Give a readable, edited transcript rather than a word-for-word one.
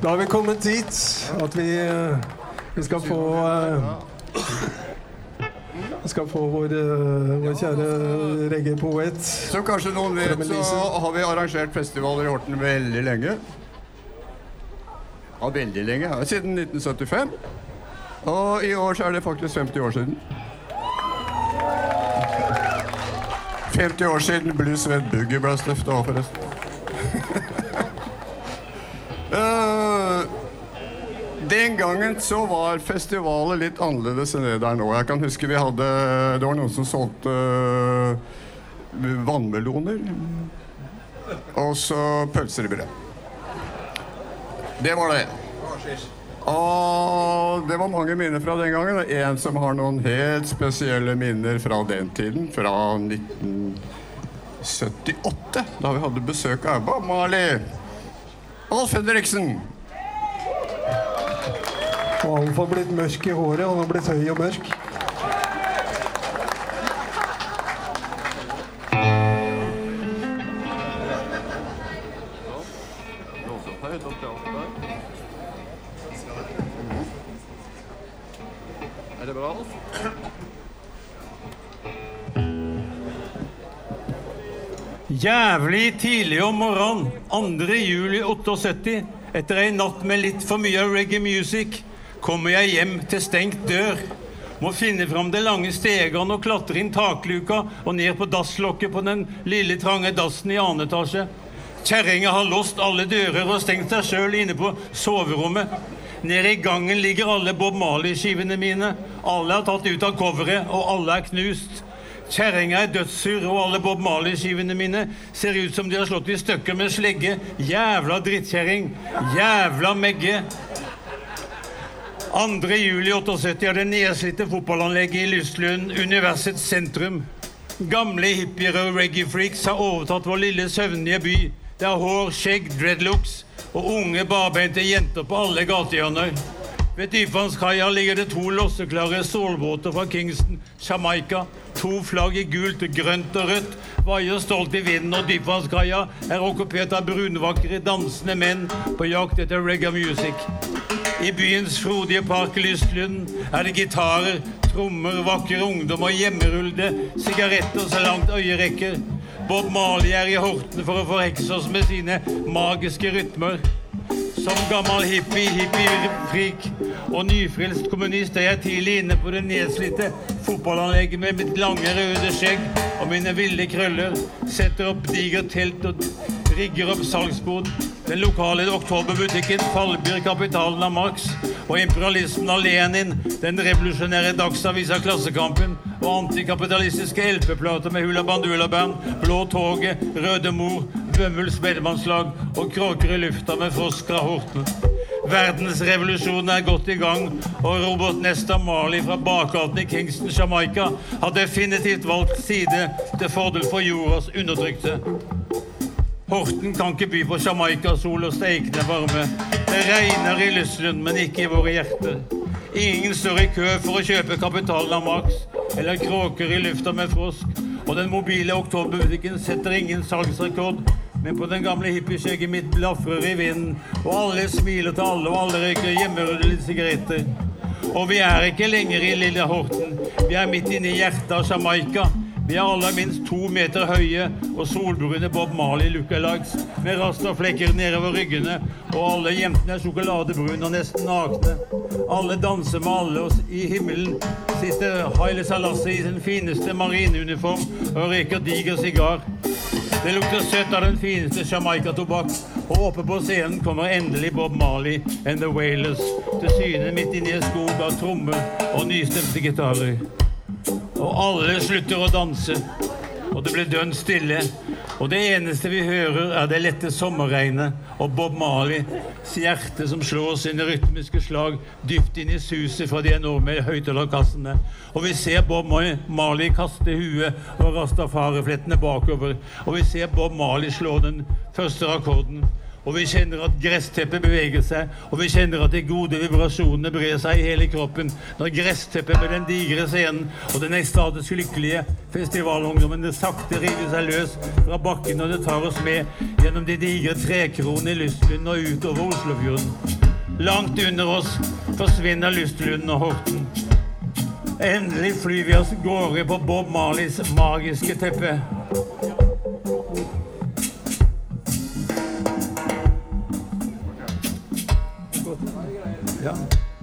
Da har vi kommet dit at vi skal få vår kjære reggae-poet. Som kanskje noen vet, så har vi arrangert festivaler i Horten veldig lenge. Ja, veldig lenge. Siden 1975. Og i år så det faktisk 50 år siden. 50 år siden Blues Red Boogie ble stiftet av, forresten. Den gangen så var festivalet litt annerledes enn det der nå. Jeg kan huske det var noen som solgte vannmeloner og så pølser i brød. Det var det. Og det var mange minner fra den gangen. Det en som har noen helt spesielle minner fra den tiden, fra 1978, da vi hadde besøk av Bob Marley. Alf Henriksen. Og Alf har blitt mørk i håret, han har blitt høy og mørk. Det bra, Alf? Jævlig tidlig om morgenen, 2. juli 78, etter en natt med litt for mye reggae music, kommer jeg hjem til stengt dør. Må finne fram det lange stegene og klatre inn takluka og ned på dasslokket på den lille trange dassen i annen etasje. Kjerringa har låst alle dører og stengt seg selv inne på soverommet. Nede i gangen ligger alle Bob Marley-skivene mine. Alle er tatt ut av coveret, og alle er knust. Kjerringa dødssur, og alle Bob Marley-skivene mine ser ut som de har slått i stykker med slegge. Jævla drittkjerring. Jævla megge. 2. juli 78 det nedslitte fotballanlegget i Lystlund, Universets sentrum. Gamle hippier og reggae-freaks har overtatt vår lille søvnige by. Det er hår, skjegg, dreadlocks og unge barbeinte jenter på alle gatehjørner. Ved Dypvannskaia ligger det 2 losseklare solbåter fra Kingston, Jamaica. 2 flagg i gult, grønt og rødt vaier stolt i vinden, og Dypvannskaia okkupert av brunvakre dansende menn på jakt etter reggae music. I byens frodige park Lystlund det gitarer, trommer, vakker ungdom og hjemmerullede sigaretter så langt øyet rekker. Bob Marley i Horten for å forhekse oss med sine magiske rytmer. Som gammel hippie-freak og nyfrelst kommunist jeg tidlig inne på det nedslitte fotballanlegget med mitt lange røde skjegg og mine ville krøller, setter opp diger telt og rigger opp salgsbod. Den lokale oktoberbutikken fallbyr kapitalen av Marx og imperialismen av Lenin, den revolusjonære dagsavis av Klassekampen og antikapitalistiske LP-plater med Hula Bandula Band, Blå Toget, Røde Mor, Bømmel spedemannslag og kråker i lufta med Frosk fra Horten. Verdensrevolusjonen godt i gang, og Robert Nesta Marley fra bakgaten i Kingston, Jamaica har definitivt valgt side til fordel for jordas undertrykte. Horten kan ikke by på Jamaica-sol og steikende varme. Det regner i Lystlund, men ikke i våre hjerter. Ingen står i kø for å kjøpe kapitalen av Max, eller kråker i lufta med Frosk, og den mobile oktoberbutikken setter ingen salgsrekord, men på den gamle hippieskjegget mitt blafrer i vinden, og alle smiler til alle, og alle røyker hjemmerullede sigaretter. Og vi ikke lenger i lille Horten, vi midt inne i hjertet av Jamaica. Vi alle minst 2 meter høye og solbrune Bob Marley lookalikes med rastaflekker nedover ryggene, og alle jentene sjokoladebrune og nesten nakne. Alle danser med alle, og i himmelen sitter Haile Selassie i sin fineste marineuniform og røyker diger sigar. Det lukter søtt av den fineste Jamaica-tobakk, og oppe på scenen kommer endelig Bob Marley and the Wailers til syne midt inne i en skog av trommer og nystemte gitarer. Og alle slutter å danse, og det blir dønn stille, og det eneste vi hører det lette sommerregnet og Bob Marleys hjerte som slår sine rytmiske slag dypt inn i suset fra de enorme høyttalerkassene. Og vi ser Bob Marley kaste huet og rastafareflettene bakover, og vi ser Bob Marley slå den første akkorden. Og vi kjenner at gressteppet beveger seg, og vi kjenner at de gode vibrasjonene brer seg i hele kroppen når gressteppet med den digre scenen og den ekstatisk lykkelige festivalungdommen det sakte river seg løs fra bakken, og det tar oss med gjennom de digre trekronene i Lystlund og ut over Oslofjorden. Langt under oss forsvinner Lystlund og Horten. Endelig flyr vi oss gårde på Bob Marleys magiske teppe. Ja.